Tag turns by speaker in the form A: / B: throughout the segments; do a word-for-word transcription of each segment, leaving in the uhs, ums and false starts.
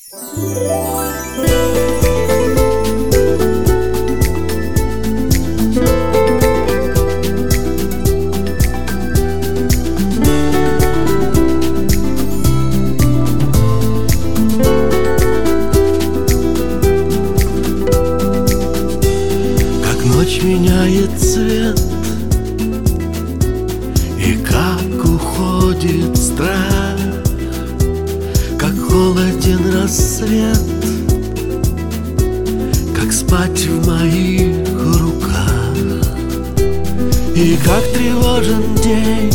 A: Ночь меняет цвет, и как уходит страх, как холоден рассвет, как спать в моих руках, и как тревожен день,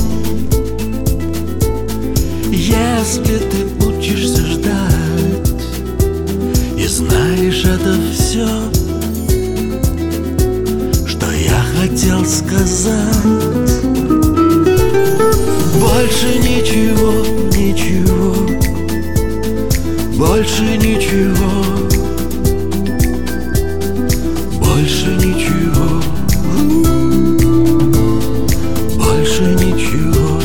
A: если ты учишься ждать и знаешь это все, хотел сказать. Больше ничего, ничего, больше ничего, больше ничего, больше ничего.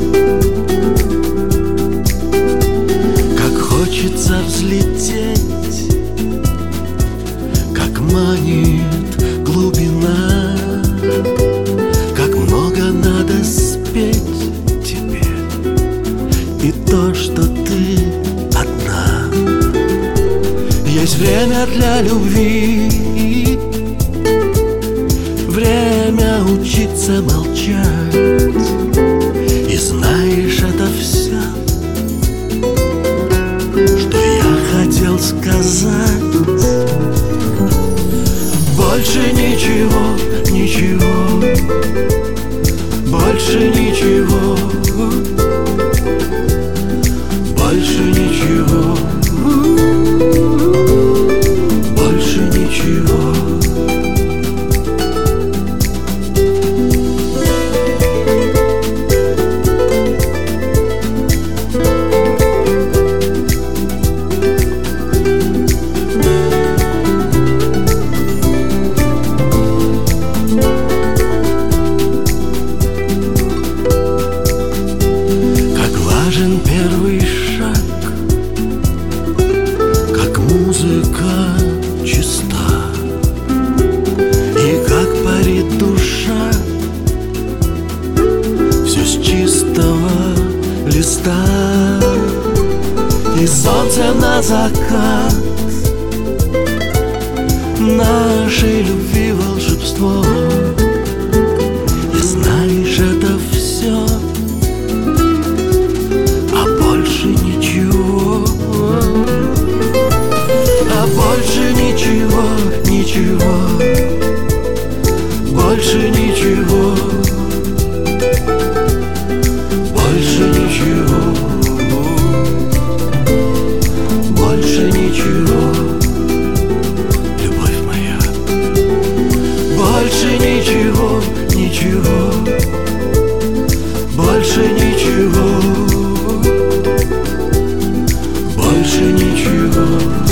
A: Как хочется взлететь, как манит глубина, как много надо спеть тебе, и то, что ты одна. Есть время для любви, время учиться молчать, и знаешь это все, что я хотел сказать. Больше ничего, ничего, больше ничего, больше ничего, больше ничего. Первый шаг, как музыка чиста, и как парит душа, все с чистого листа, и солнце на закат, нашей любви волшебство, и знаешь это все. А больше ничего, ничего, больше ничего, больше ничего, больше ничего, любовь моя. Больше ничего, ничего, больше ничего, больше ничего.